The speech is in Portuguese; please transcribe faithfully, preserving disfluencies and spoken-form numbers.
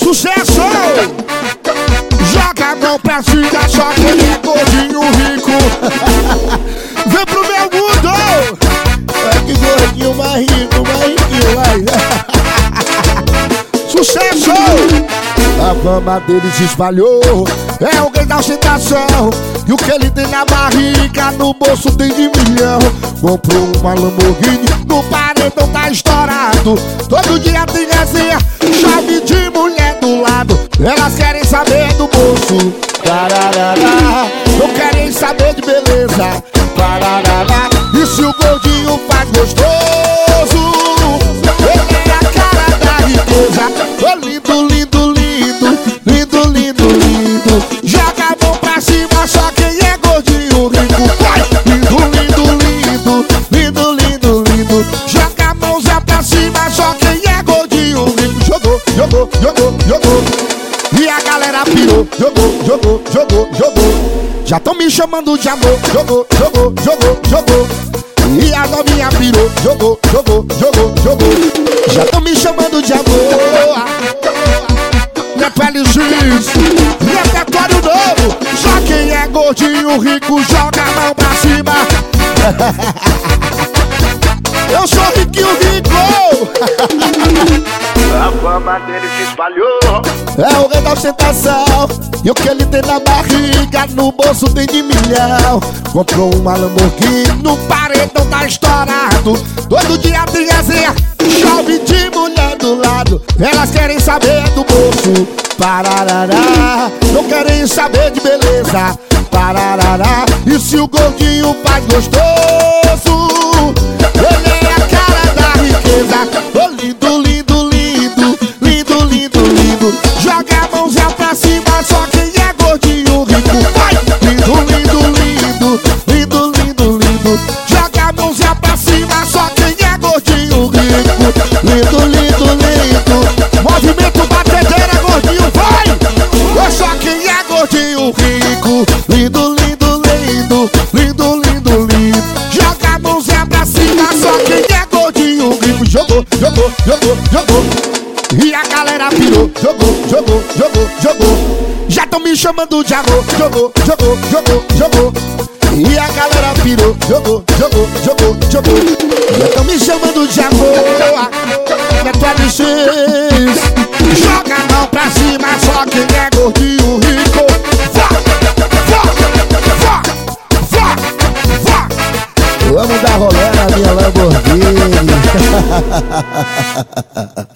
Sucesso! Joga a mão pra cima, só quem é gordinho rico. Vem pro meu mundo! Ai, que gordinho mais rico, mais riquinho, vai. Sucesso! A fama dele se espalhou, é alguém da ostentação. E o que ele tem na barriga, no bolso tem de milhão. comprou uma Lamborghini, no paredão tá estourado. Todo dia tem resenha, chave de mulher do lado. Elas querem saber do bolso, tararara. não querem saber de beleza, Tararara. e se o gordinho faz gostoso, ele é a cara da riqueza. Ô lindo, lindo, lindo, lindo, lindo, lindo. Joga a mão pra cima, só quem é gordinho rico. Vai! Lindo, lindo, lindo, lindo, lindo, lindo. Joga a mãozinha pra cima, só quem é gordinho rico. Jogou, jogou, jogou, jogou. E a galera pirou, jogou, jogou, jogou, jogou. Já tão me chamando de amor, jogou, jogou, jogou, jogou. E a novinha pirou, jogou, jogou, jogou, jogou. Já tão me chamando de amor. Neto L X, repertório novo. Só quem é gordinho rico joga a mão pra cima. Eu sou riquinho rico. A fama dele se espalhou, é o rei da ostentação. E o que ele tem na barriga, no bolso tem de milhão. Comprou uma Lamborghini, no paredão tá estourado. Todo dia tem resenha, chove de mulher do lado. Elas querem saber do bolso, pararará. Não querem saber de beleza, pararará. E se o gordinho faz gostoso, ele é a cara da riqueza. Ô lindo, lindo, lindo, lindo, lindo, lindo. Joga a mãozinha pra cima, só quem é gordinho rico. Vai! Lindo, lindo, lindo, lindo, lindo, lindo. Joga a mãozinha pra cima, só quem é gordinho rico. Lindo, lindo, lindo. Movimento batedeira, gordinho, vai! É só quem é gordinho rico. Lindo, lindo, lindo, lindo, lindo, lindo. Joga a mãozinha pra cima, só quem é gordinho rico. Jogou, jogou, jogou, jogou. E a galera pirou, jogou, jogou, jogou, jogou. Já tão me chamando de amor, jogou, jogou, jogou, jogou. E a galera pirou, jogou, jogou, jogou, jogou. Já tão me chamando de amor. Neto L X, joga a mão pra cima, só quem é gordinho rico. Vá, vá, vá, vá, vá. Vamos dar rolê na minha Lamborghini.